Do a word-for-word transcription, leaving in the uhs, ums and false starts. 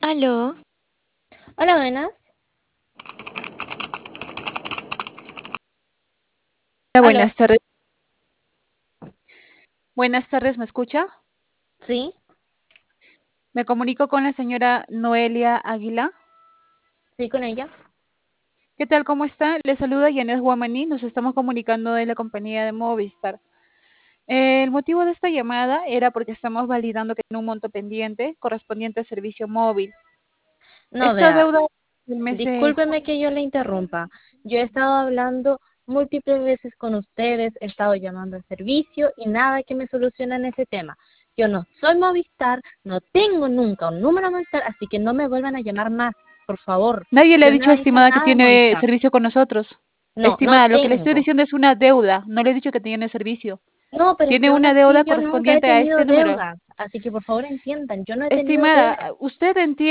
Aló, Hola, buenas. Hola, Aló. buenas tardes. Buenas tardes, ¿me escucha? Sí, Me comunico con la señora Noelia Águila. sí, con ella. ¿Qué tal? ¿Cómo está? Le saluda Yanet Guamaní. Nos estamos comunicando de la compañía de Movistar. Eh, el motivo de esta llamada era porque estamos validando que tiene un monto pendiente correspondiente al servicio móvil. No, Esta vea, deuda del mes de discúlpeme que yo le interrumpa. Yo he estado hablando múltiples veces con ustedes, he estado llamando al servicio y nada que me solucionan ese tema. Yo no soy Movistar, no tengo nunca un número Movistar, así que no me vuelvan a llamar más, por favor. Nadie le ha Yo no dicho, he hecho estimada, que nada de tiene Movistar. servicio con nosotros. No, no Estimada, lo que le estoy tengo. diciendo es una deuda. No le he dicho que tiene servicio. No, pero es que Tiene aún una así deuda yo nunca he correspondiente a tenido este número. deudas, así que por favor entiendan, yo no he tenido deudas. Estimada, usted entiende.